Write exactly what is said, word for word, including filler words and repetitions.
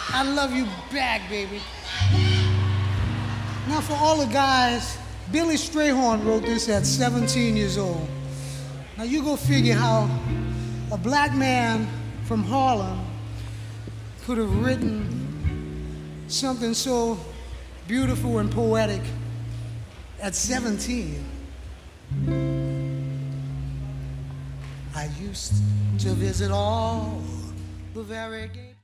I love you back, baby. Now for all the guys, Billy Strayhorn wrote this at seventeen years old. Now you go figure how a black man from Harlem could have written something so beautiful and poetic at seventeen. I used to visit all the variegated